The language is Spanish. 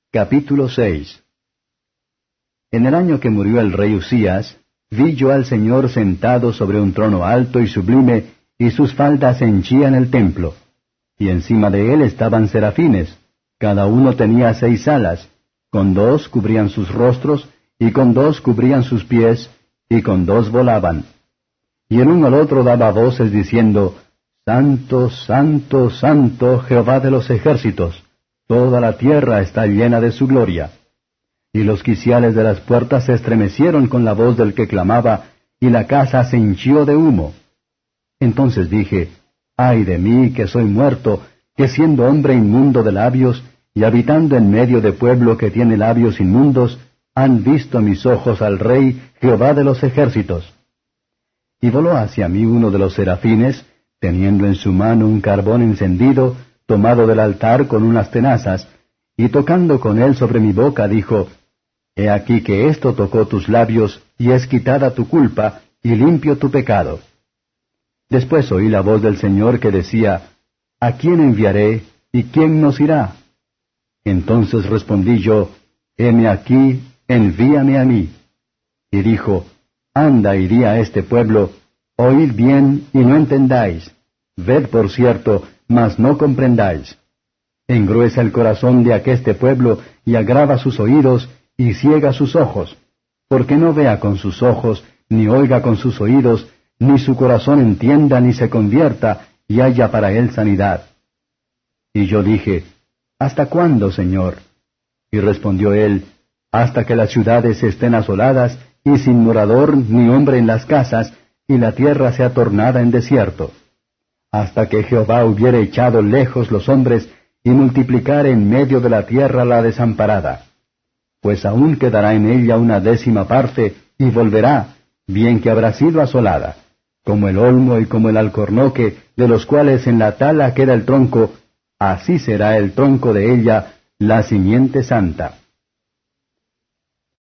Capítulo 6. En el año que murió el rey Usías, vi yo al Señor sentado sobre un trono alto y sublime, y sus faldas henchían el templo. Y encima de él estaban serafines, cada uno tenía 6 alas, con 2 cubrían sus rostros, y con 2 cubrían sus pies, y con 2 volaban. Y el uno al otro daba voces diciendo, Santo, Santo, Santo, Jehová de los ejércitos, toda la tierra está llena de su gloria. Y los quiciales de las puertas se estremecieron con la voz del que clamaba, y la casa se hinchió de humo. Entonces dije, Ay de mí, que soy muerto, que siendo hombre inmundo de labios, y habitando en medio de pueblo que tiene labios inmundos, han visto mis ojos al Rey, Jehová de los ejércitos. Y voló hacia mí uno de los serafines, teniendo en su mano un carbón encendido, tomado del altar con unas tenazas, y tocando con él sobre mi boca, dijo, He aquí que esto tocó tus labios, y es quitada tu culpa, y limpio tu pecado. Después oí la voz del Señor que decía, ¿A quién enviaré, y quién nos irá? Entonces respondí yo, Heme aquí, envíame a mí. Y dijo, Anda y di a este pueblo, oíd bien y no entendáis, ved por cierto, mas no comprendáis. Engruesa el corazón de aqueste pueblo, y agrava sus oídos, y ciega sus ojos, porque no vea con sus ojos, ni oiga con sus oídos, ni su corazón entienda, ni se convierta, y haya para él sanidad. Y yo dije, ¿Hasta cuándo, Señor? Y respondió él, Hasta que las ciudades estén asoladas, y sin morador ni hombre en las casas, y la tierra sea tornada en desierto. Hasta que Jehová hubiere echado lejos los hombres, y multiplicare en medio de la tierra la desamparada. Pues aún quedará en ella una 10ª parte, y volverá, bien que habrá sido asolada, como el olmo y como el alcornoque, de los cuales en la tala queda el tronco, así será el tronco de ella, la simiente santa.